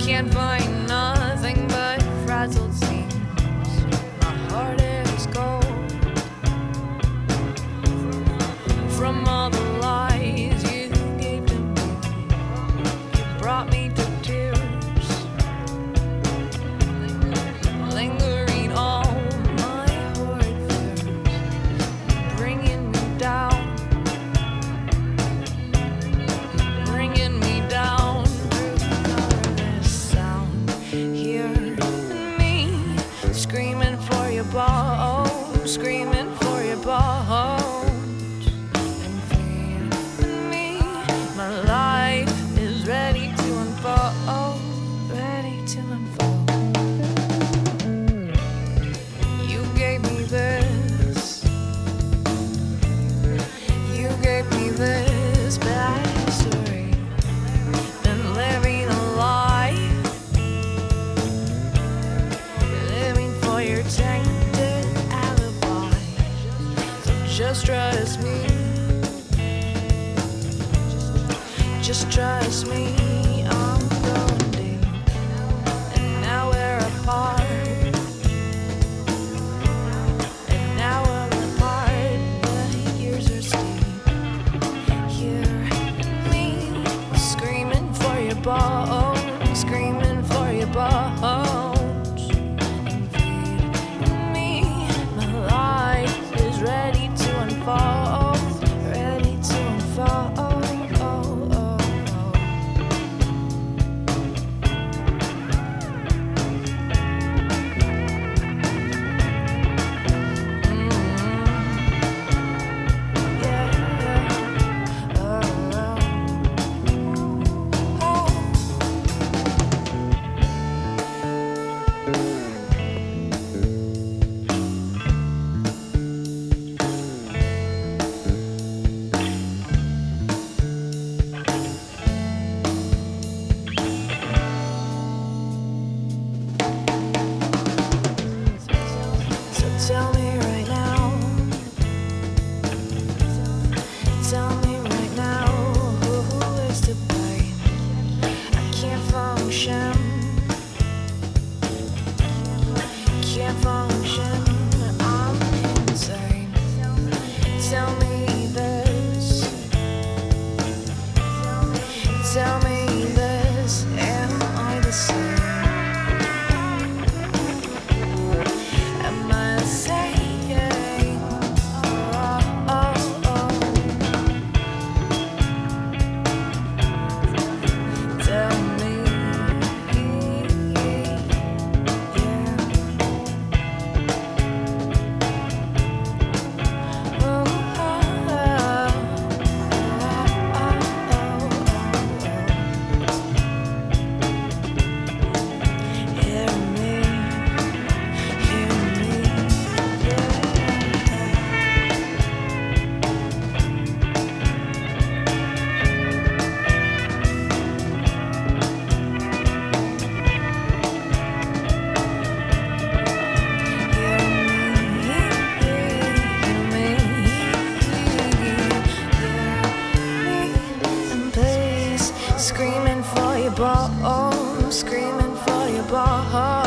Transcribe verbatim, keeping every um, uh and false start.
can't find nothing but frazzled seams. My heart is cold from all the lies you gave to me. You brought me to tears, lingering all my horrid fears, bringing me down, bringing me down through colorless sound. Hear me screaming for your bones, screaming for your bones, and feed me. My life is ready to unfold, ready to unfold. You gave me this, you gave me this bad history. Been living a lie, living for your tainted alibi. So just trust me, just trust me. I'm going deep, and now we're apart, and now we're apart. The years are steep. Hear me screaming for your bones, screaming for your bones, and feed me. My life is ready to unfold, ready to unfold. Oh, oh, oh. Mm, yeah, yeah. Oh, oh, oh. So tell me right now, tell me right now, who is to blame? I can't function, can't function, I'm insane. Tell me this, tell me this, am I the same? Am I the same? Oh, oh, oh. Tell me, yeah. Oh, oh, oh, oh, oh, oh. Hear me, hear me, yeah. Screaming for your bones, screaming for your bones.